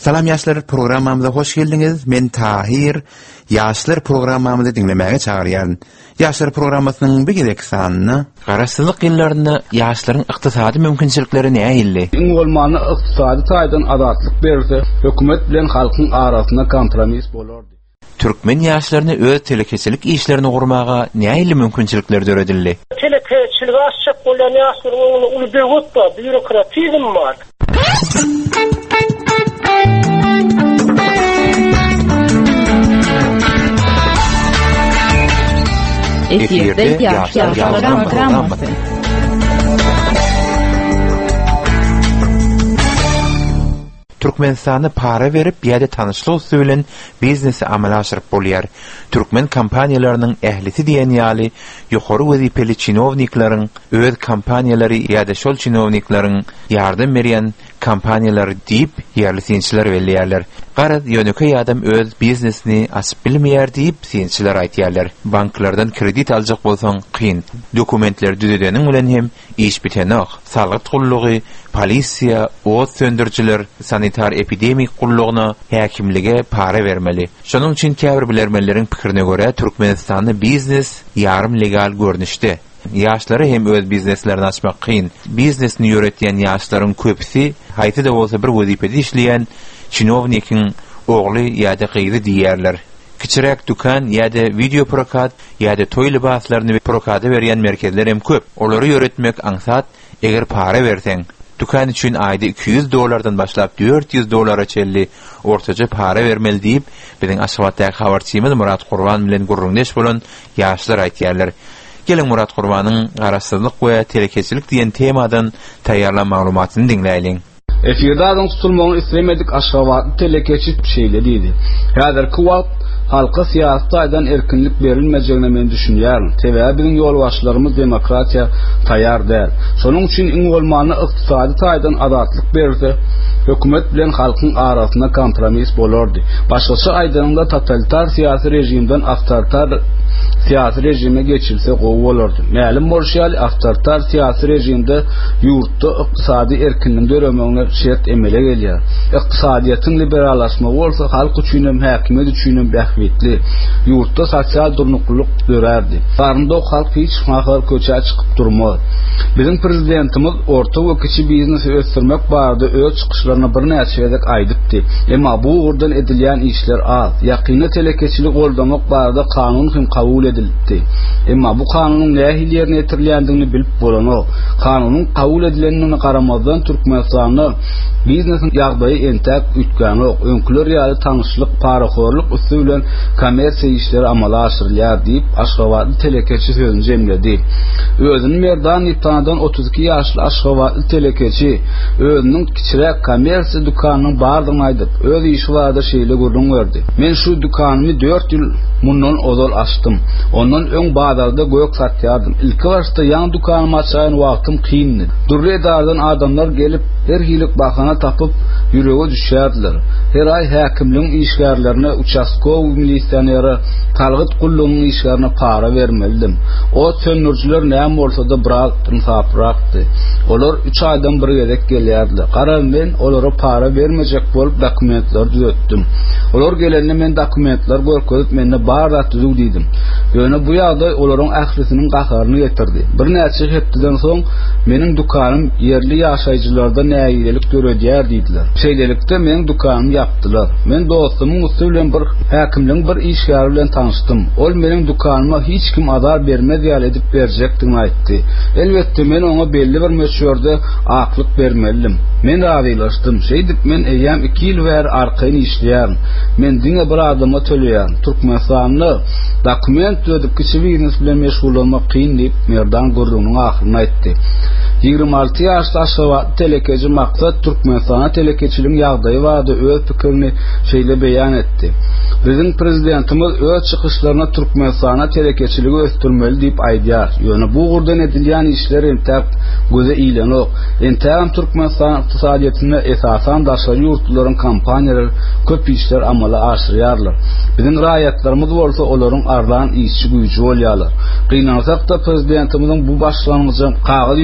Salam yaşlar, programamıza hoş geldiniz. Men Tahir. Yaşlar programamızı dinlemeye çağıryan. Yaşlar programmasının bir gidek sanını. Qarasızlık yıllarında yaşların iqtisadi mümkünçilikleri ne illi? Olmanı iqtisadi taydan adatlık berse, hükümet bilen halkın arasında kompromis bolardı. Türkmen yaşlarını öz telekeçilik işlerini kurmağa ne illi mümkünçilikler döredilli? Telekeçilik aşçak olan yaşların ulu bewut da bürokratizm var. Efirde yaşlar programması. Türkmenistan'ı para verip ýa-da tanışlyk üsülen biznesi amala aşyryp bolýar. Türkmen kompaniýalarynyň ählisi diýen ýaly ýokary wezipeli çinowniklaryň öz kompaniýalary ýa-da şol çinowniklaryň ýardam berýän kompaniýalary diýip ýerli sinçiler belliýärler. Garaz ýöneki adam öz biznesini asyp bilmeýär diýip sinçiler aýtýarlar. Banklardan kredit aljak bolsaň kyn. Dokumentler düzedeniň bilen hem iş bitenok. Salgyt gullugy, polisiýa, ot söndürjiler, sanitar epidemik gullugyna häkimlige para vermeli. Şonuň üçin käbir bilermenleriň pikirine görä Türkmenistanyň biznes ýarym legal görnüşde. Yaşları hem öz bizneslerini açmak kıyın. Biznesini yöretýän yaşların köpüsi haýty da bolsa bir wezipede işleýän çinovnikin oğlu ýa-da gyzy diýerler. Kiçirek dukan ýa-da video prokat ýa-da toý libaslaryny prokata berýän merkezler hem köp. Olary yöretmek aňsat eger para berseň dukan üçin aýda $200 başlap $400 çelli ortaca para vermeli diýip biziň Aşgabatdaky habarçymyz Murat Gurban bilen gurrundeş bolan yaşlar aýtýarlar. Gelin Murat Gurban'ın qarasızlık ve telekeçilik diyen temadan tayyarlan maglumatını dinleyelim. Efirde adam tutulmağını istemedik Aşgabatlı telekeçilik şeyleriydi. Häzirki wagt halka siyasatdan erkinlik berilmejegine men düşünýärm. Tebäbi biziň ýolbaşçylarymyz demokratiýa taýýar däl. Şonuň üçin iň bolmany iqtisady taýdan adatlyk berse, hükümet bilen halkyň arasynda kompromis bolardy. Başgaça aýdanyňda totalitar siyasi rejimden awtoritar siyasi rejime geçilse gowy bolardy. Mälim bolşýar awtoritar siyasi rejimde ýurtda iqtisady erkinlik döremegiňe şert emele gelýär. Iqtisadiýatyň liberallaşma bolsa halk üçin hem häkimet üçin hem bähwetli. Ýurtda sosial durnukluk dörärdi. Garynda halk hiç mahar köçä çykyp durmaz. Bizim prezidentimiz orta we kiçi biznesi ösdürmek barada öz çykyşlaryna bir näçe edek aýdypdy. Emma bu urdan edilýän işler az. Ýakyny telekeçilik goldamak barada kanun hem kabul edildi. Emma bu kanunyň nähili ýerine ýetirilýändigini bilip bolanok. Kanunyň kabul edilenine garamazdan Türkmenistanyň biznesin ýagdaýy entek ütgänok. Öňküler ýaly tanışlyk, paraxorluk üstü bilen kommersiýa işleri amala aşyrylýar diýip Aşgabatly telekeçi sözüni jemledi. Özüni merdan ýetanadan 32 ýaşly Aşgabatly telekeçi özüniň kiçirek kommersiýa dukanynyň bardygyny aýdyp, öz işi barada şeýle gurrun berdi. Men şu dukanymy 4 ýyl mundan ozal açdym. Ondan öň bazarda göýek satýardym. Ilki başda ýaňy dukanymy açýan wagtym kyndy. Durredardan adamlar gelip her hilik bahana tapıp ýürege düşýärdiler. Her ay häkimliň işgärlerine uçaskow milisiýanera talgyt gullugynyň işgärine para vermeldim. O söndürjiler näme bolsa da biraz insaprakdy. Olar 3 aýdan bir gezek gelýärdiler. Gara men olara para vermejek bolup dokumentler düzeltdim. Olar gelende men dokumentler görkezip mende bar düzüg diýdim. Ýöne bu ýagdaý olaryň ählisiniň gaharyny getirdi. Bir näçe hepden soň meniň dukanym ýerli ýaşaýjylarda näýilik göredýär diýdiler. Şeýlelikde meniň dukanymy ýapdylar. Men dostumyň usul bilen bir häkimliň bir işgäri bilen tanışdym. Ol meniň dukanyma hiç kim azar bermez ýaly edip berjekdigini aýtdy. Elbetde men oňa belli bir möçürde aklyk bermelim. Men razylaşdym. Şeýdip men eýäm 2 ýyl ber arkaýyn işleýär. Men diňe bir adama töleýär. Türkmenistanyň dokument ödüp kiçi biznes bilen meşgul bolmak kyn diýip merdan gurrunyň ahyryny aýtdy. 26 ýaşly Aşgabatly telekeçi maksat Türkmenistana telekeçiligiň ýagdaýy barada öz pikirini şeýle beýan etdi. Biziň prezidentimiz öz çykyşlaryna Türkmenistana telekeçiligi ösdürmeli diýip aýdýar. Ýöne bu gurdan edilýän işler entek göze iýlenok. Entäm Türkmenistan iqtisadiýatyna esasan daşary ýurtlaryň kompaniýalary köp işler amala aşyrýarlar. Biziň raýatlarymyz bolsa olaryň arlan işçi güýçi bolýarlar. Gynansak da prezidentimiziň bu başlangyjy kagaz ýüzünde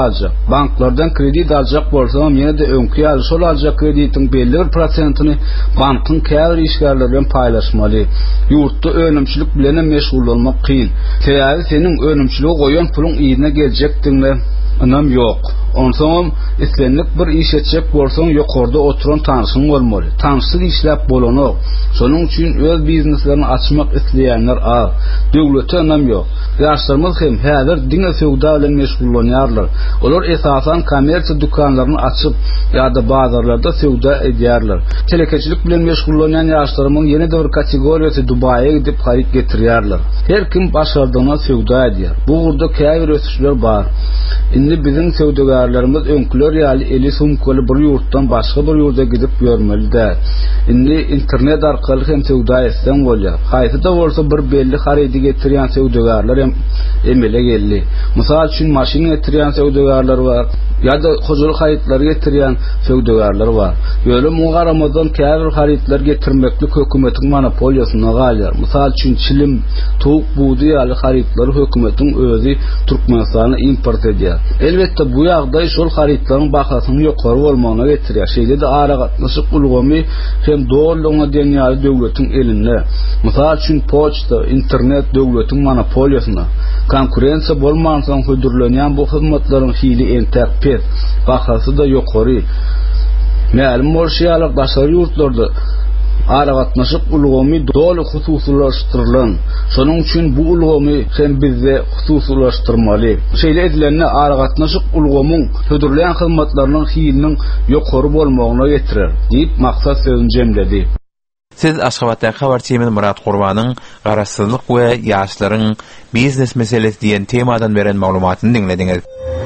alacak. Banklardan kredi alacak bolsam yine de önkü alışol alacak kreditin belli bir prosentini bankın käbir işgärlerden paylaşmaly. Yurtda önümçülük bilen meşgul olmak kıyın. Täze senin önümçülüğü goýan pulun ýerine geljekdiňle anam yok. Onsoň islenlik bir iş etjek bolsaň ýokarda oturan tanışyň bolmaly. Tanışyk işläp bolany. Şonuň üçin öz bizneslerini açmak isleýänler az. Döwlete anam yok. Ýaşlarymyz hem häzir diňe sowda bilen meşgullanýarlar. Olar esasan kommersiýa dukanlaryny açyp ýa-da bazarlarda sowda edýärler. Telekeçilik bilen meşgullanýan ýaşlarymyň ýene bir kategoriýasy Dubaýa gidip haýyt getirýärler. Her kim başardygyna sowda edýär. Bu urda käbir ösüşler bar. Indi bizim sowdagarlarymyz öňküler ýaly eli sumkaly bir ýurtdan başga bir ýurda gidip görmeli-de. Indi internet arkaly hem sowda etsen bolýar. Haýsy-da bolsa bir belli haredy getirýän sowdagarlar hem emele geldi. Mysal üçin maşina getirýän sowdagarlar bar, ýa-da hojalyk haýytlary getirýän sowdagarlar bar. Ýöle mugaramazdan käbir haýytlar getirmekli hökümetiň monopoliýasyna galýar. Mysal üçin çilim, towuk, buğdy ýaly haýytlary hökümetiň özü Türkmenistana import edýär. Elbetde bu ýagdaý şol haýytlaryň bahasyny ýokary bolmagyna getirýär. Şeýle de ara gatnaşyk ulgamy hem dowlatyň dünýäli döwletiň elinde. Mysal üçin poçta, internet döwletiň monopoliýasyna konkurensiýa bolmansaň hödürlenýän bu hyzmatlaryň hili entek pes, bahasy da ýokary. Ma'lum bolşýarlyk başary ýurtlarda ara gatnaşyk ulgamy doly hususlaşdyrylan. Şonuň üçin bu ulgamy hem bizde hususlaşdyrmaly. Şeýle edilende ara gatnaşyk ulgamyň hödürlenýän hyzmatlarynyň hiliniň ýokary bolmagyna getirer diýip maksat sözüni jemledi. Siz Aşgabatdan habarçymyň Murat Gurbanyň garaşsyzlyk we ýaşlaryň biznes meselesi diýen temadan beren maglumatyny dinlediňiz.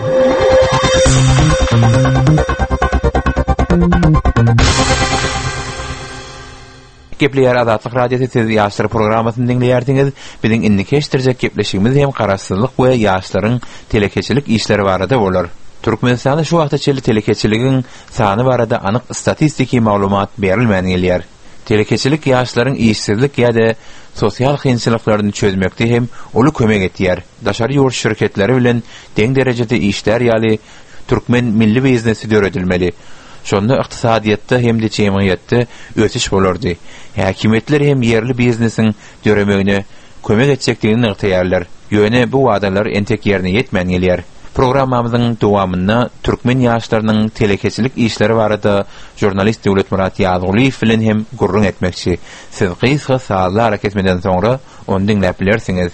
Gepleýär Azatlyk radiosu siz ýaşlar programasyny dinleýärdiňiz. Biziň inni keşdirjek gepleşigimiz hem garaşsyzlyk we ýaşlaryň telekeçilik işleri barada bolar. Türkmenistanda şu wagtda çeli telekeçiligiň sany barada anyk statistiki maglumat berilmän gelýär. Telekeçilik ýaşlaryň işsizlik ýa-da sosial kynçylyklaryny çözmekde hem uly kömek etýär. Daşary ýurt şirketleri bilen deň derejede işler ýaly türkmen milli biznesi döredilmeli. Şonda ykdysadyatda hem de jemgyýetde ötüş bolardy. Häkimetler hem yerli biznesiň döremegine kömek etjekdigini ýetýärler. Ýöne bu wadalar entek ýerine ýetmän gelýär. Programmamyzyň dowamyna türkmen ýaşlarynyň telekeçilik işleri barada jurnalist Döwlet Murat Ýazguliýew bilen hem gurrun etmekçi. Siz gysga saatlar hareket etmeden soňra onu dinläp bilersiňiz.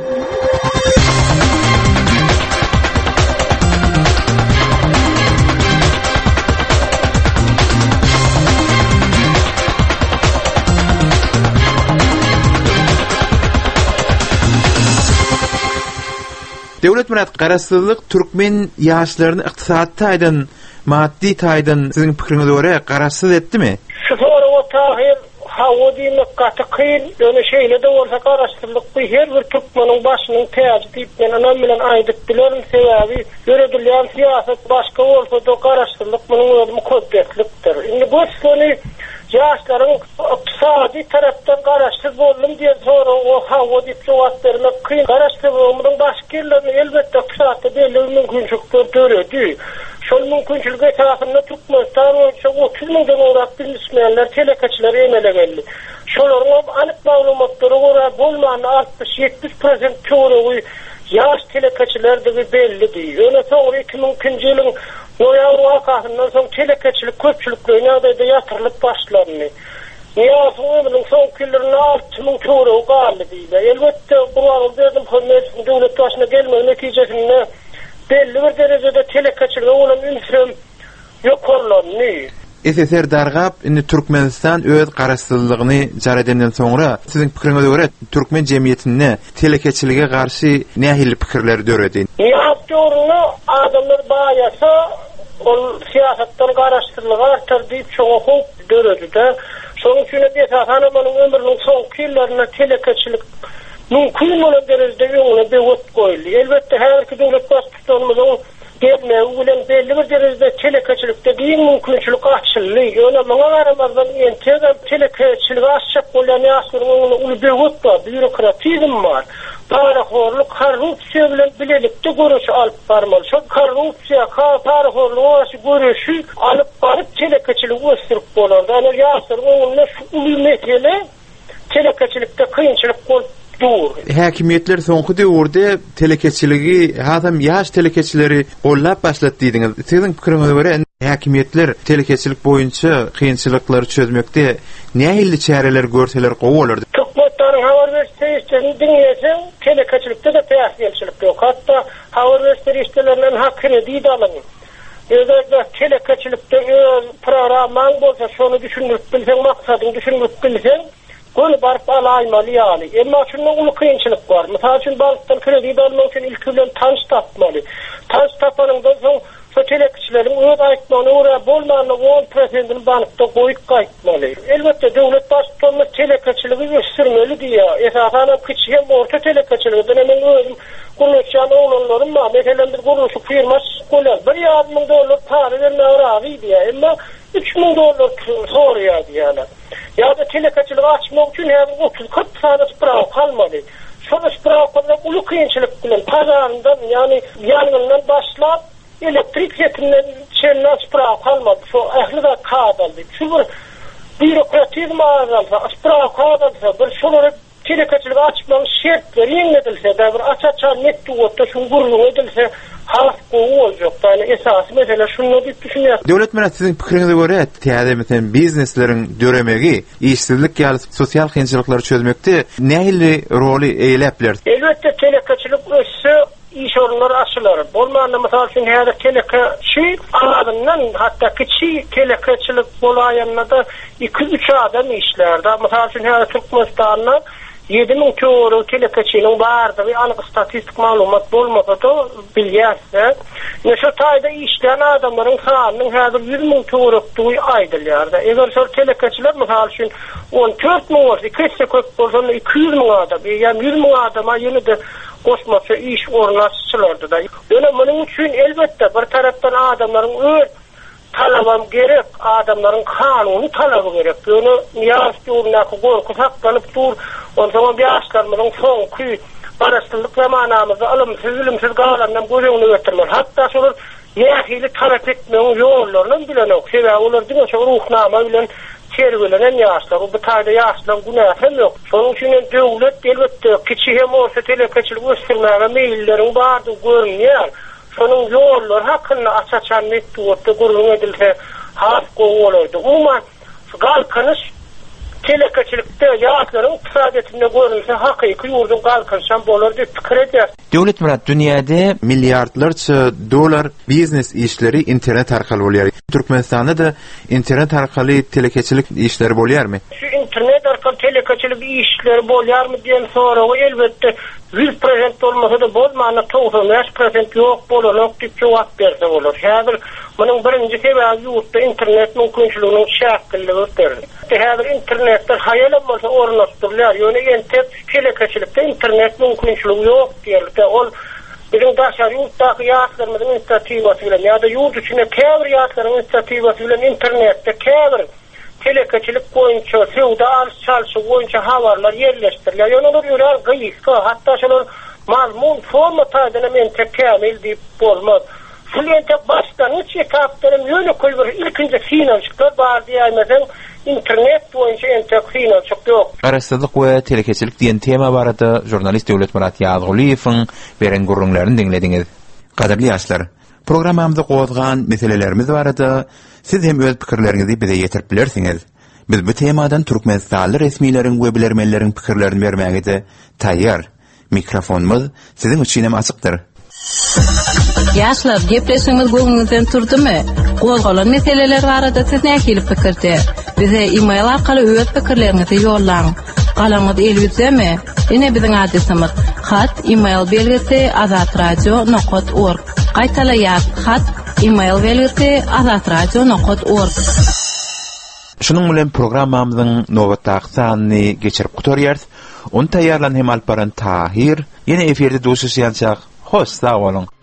Döwlet Murat, garaşsyzlyk türkmen ýaşlaryny ykdysady taýdan, maddi taýdan siziň pikiriňize görä garaşsyz etdimi? Şuara o tahir hawadi nokata kyn, ýöne şeýle de bolsa garaşsyzlyk bu her bir türkmeniň başynyň täze diýip men anam bilen aýdyp bilerim sebäbi ýöredilýän siýasat başga bolsa da garaşsyzlyk munyň özüni köpgetlikdir. Indi bu sony ýaşlaryň ykdysady tarapdan garaşsyz boldum diýen sonra o hawa diýip jogap bermek kyn. Garaşsyzlygyň başgyrlaryny elbetde ykdysatda belli mümkinçilikler döredi. Şol mümkinçilikler tarapynda Türkmenistan boýunça 30 000 orap biznesmenler, telekeçiler emele geldi. Şolaryň anyk maglumatlary görä bolman 60-70% töweregi ýaş telekeçilerdigi bellidi. Ýöne soňra 2000-nji ýylyň noýabr wakasyndan soň telekeçilik köpçüliklerine de ýatyrylyp başlandy. Ýa-da soň killerine 6000 töweregi galdy. Elbetde bu wagtda hökümet döwlet başyna gelmegi netijesinde belli bir derejede telekeçilik olan ünsüm ýokarlandy. SSR dargap indi Türkmenistan öz garaşsyzlygyny jar edenden soňra siziň pikiriňize görä türkmen jemgyýetine telekeçilige garşy nähili pikirler döredi? Ýa-da adamlar baýasa ol siýasatdan garaşsyzlygy artar diýip çoňa döredi-de. Şonuň üçin esasan anyň ömrüniň soňky ýyllaryna telekeçilik mümkin bolan derejede ýöňüne bewet goýuldy. Elbetde her iki döwlet başçylarymyzyň gelme ulen belli bir derecede telekeçilikte bir mümkünçülük açılıyor. Öyle bana varamazdan entega telekeçilik açacak bolan yaşlarının ulu begot var, bürokratizm var. Paraxorluk, korrupsiya bilen bilelikde görüşü alıp barmalı. Şu korrupsiya, paraxorluğu görüşü alıp barıp telekeçilik östürüp bolardı. Yani yaşlarının ulu mesele telekeçilikte kıyınçılık bolup dur. Hakimiyetler soňky döwürde telekeçiligi, adam ýaş telekeçileri gollap başlatdydyňyz. Siziň pikiriňize görä hakimiyetler telekeçilik boýunça kynçylyklary çözmekde nähili çäreler görseler gowalardy. Türkmenistanyň habar berişleri diňeýse telekeçilikde de täsirçilik ýok. Hatda habar berişlerinden hakkını diýdi alanyň. Özde telekeçilikde programmaň bolsa şonu düşünüp bilseň, maksadyny düşünüp bilseň gol barp alaymaly ýaly. Emma şunda ulu kynçylyk bar. Mysal üçin bankdan kredi almak üçin ilk bilen tanış tapmaly. Tanış tapanyňdan soň telekeçilerin öz aýtmagyna görä bolmany 10%-ni bankda goýup gaýtmaly. Elbetde döwlet başçylygy telekeçiligi ösürmeli diýär. Esasen kiçik hem orta telekeçiligi dönemin özüm guruluşan oğlanlarım var. Mesela bir guruluşu firma kolar. $1,000,000 para vermeye razı diýär. Emma $3,000 soruyor diýerler. Ya da telekeçilik açmak için her 30-40 tane sprav kalmadı. Şonu spravlarla ulu kıyınçılık bilen pazarından yani yangından başlap elektrik setinden çenlen sprav kalmadı. Şu ehli de kağıdaldı. Şu bürokratizm azalsa, sprav kağıdalsa, bir şunları telekeçilik açmanın şertleri yenledilse, bir açaçan net duvatta şun gurulun edilse, halk gowu boljak. Yani esasy mesele şunu diýip düşünýär. Döwlet menä siziň pikiriňize görä, täze meselen biznesleriň döremegi, işsizlik ýaly sosial kynçylyklary çözmekde nähili roly eýlepler? Elbetde telekeçilik össe iş orunları açılar. Bolmanda mesela şimdi her telekeçi alanından hatta kiçi telekeçilik bolayanına da 2-3 adam işlerde. Mesela şimdi her Türkmenistan'da 7.000 euro telekeçinin vardı ve anık statistik malumat bolmasa da bilýärse. Şu taýda işleyen adamların sanynyň häzir 100.000 euro'y aýdylýar. Eger şu telekeçiler mesela şimdi 14.000 bolsa, keşke köp bolsa 200.000 adam, yani 100.000 adama ýene de koşmasa iş ornaşçylardy da. Öyle bunun üçin elbette bir taraftan adamların öz talabam gerek, adamların kanuny talabı gerek. Bunu ýaş ýurnaky gorku saklanıp dur. O zaman ýaşlarymyň soňky barışçılık zamanamızda alımsız galandan göreňini götürmek. Hatta şolar nähili talap etmeň ýollaryny bilenok. Sebäbi olar diňe şu ruhnama bilen çergelenen ýaşlar, bu taýda ýaşlaryň günahı ýok. Şonuň üçin döwlet elbetde kiçi hem orta telekeçilik ösürmäge meýilleriň bardy görünýär. Şonuň ýollary hakkynda açaçan net duwatda gurulun edilse halk gowy bolardy. Umma galkanyş telekeçilikde ýaşlaryň iqtisadiyetinde görünse hakyky ýurdun galkanyşan bolar diýip pikir edýär. Döwlet menä dünýäde milliardlarça dolar biznes işleri internet arkaly bolýar. Türkmenistanda da internet arkaly telekeçilik işleri bolýarmy? Şu internet arkaly telekeçilik işleri bolýarmy diýen soragy elbetde 100% bolmasa da bolmana 95% ýok bolanok diýip jogap berse bolar. Häzir munyň birinji sebäbi ýurtda internet mümkinçiliginiň şäkilligi ötürdi. Häzir internetde haýalam bolsa ornaşdyrylýar. Ýöne entet telekeçilikde internet mümkinçiligi ýok diýerler. Ol bizim daşary ýurtdaky ýaşlarymyň inisiatiwasy bilen ýa-da ýurt içinde käbir ýaşlaryň inisiatiwasy bilen internetde käbir telekeçilik boýunça sewda alış-çalyşy boýunça habarlar ýerleşdirilýär. Ýöne ýörer gyýyska, hatda şolar mazmun forma taýdan men tekämil diýip bolmaz. Şulentä başdan üç etaplarym ýöne koýur. Ilkinji finançylar bar diýmeden internet boýunça entek finançyk ýok. Araşdyrlyk we telekeçilik diýen tema barada jurnalist Döwlet Murat Ýazguliýewiň beren gurrunlaryny dinlediňiz. Gadably ýaşlar, programmamyzda gowazgan meselelerimiz barada siz hem öz pikirleriňizi bize ýetirip bilersiňiz. Biz bu temadan Türkmenistanly resmiýleriň we bilermenleriň pikirlerini bermäge de taýýar. Mikrofonumuz siziň üçin hem açykdyr. Ýaşlar, gepleşiňiz göňüňizden turdymy? Gowazgalan meseleler barada siz nähili pikirde? Bize e-mail arkaly öz pikirleriňizi ýollaň. Galaňyz elbizemi? Ene biziň adresimiz hat e-mail belgisi azatradio.org. Gaýtalaýar hat e-mail belgisi azatradio.org. Şunun bilen programmamyzyň nowatdaky sanyny geçirip gutarýarys. Onu taýýarlan hem alparan Tahir. Ýene eferde duşuşýançak. Hoş, sag bolun.